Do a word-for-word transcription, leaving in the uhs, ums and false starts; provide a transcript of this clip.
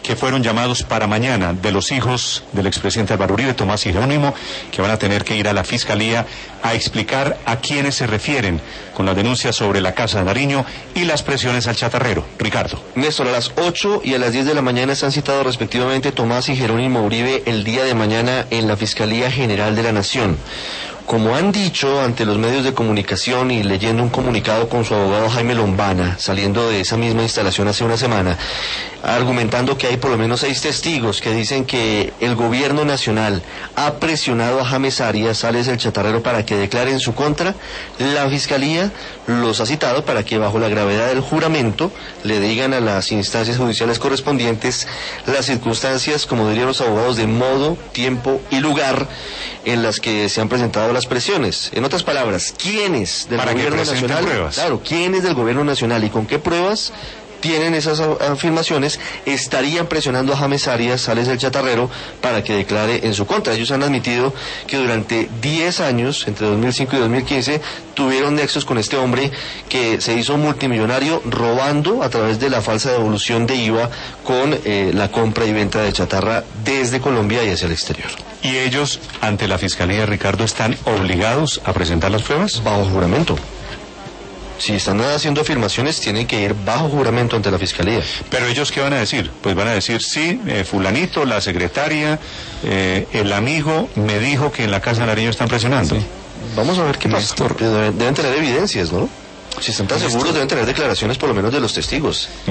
que fueron llamados para mañana de los hijos del expresidente Álvaro Uribe, Tomás y Jerónimo, que van a tener que ir a la Fiscalía a explicar a quiénes se refieren con las denuncias sobre la Casa de Nariño y las presiones al chatarrero. Ricardo. Néstor, a las ocho y a las diez de la mañana están citados respectivamente Tomás y Jerónimo Uribe el día de mañana en la Fiscalía General de la Nación. Como han dicho ante los medios de comunicación y leyendo un comunicado con su abogado Jaime Lombana, saliendo de esa misma instalación hace una semana, argumentando que hay por lo menos seis testigos que dicen que el gobierno nacional ha presionado a James Arias, alias el chatarrero, para que declare en su contra, la Fiscalía los ha citado para que bajo la gravedad del juramento le digan a las instancias judiciales correspondientes las circunstancias, como dirían los abogados, de modo, tiempo y lugar en las que se han presentado las presiones. En otras palabras, ¿quiénes del para gobierno nacional? Pruebas. Claro, ¿quiénes del gobierno nacional y con qué pruebas tienen esas afirmaciones estarían presionando a James Arias, Sales del Chatarrero, para que declare en su contra? Ellos han admitido que durante diez años, entre dos mil cinco y dos mil quince, tuvieron nexos con este hombre que se hizo multimillonario robando a través de la falsa devolución de I V A con eh, la compra y venta de chatarra desde Colombia y hacia el exterior. ¿Y ellos, ante la Fiscalía, Ricardo, están obligados a presentar las pruebas? Bajo juramento. Si están haciendo afirmaciones, tienen que ir bajo juramento ante la Fiscalía. ¿Pero ellos qué van a decir? Pues van a decir, sí, eh, fulanito, la secretaria, eh, el amigo me dijo que en la Casa de Nariño están presionando. Sí. Vamos a ver qué pasa. Deben, deben tener evidencias, ¿no? Si están tan seguros, deben tener declaraciones por lo menos de los testigos.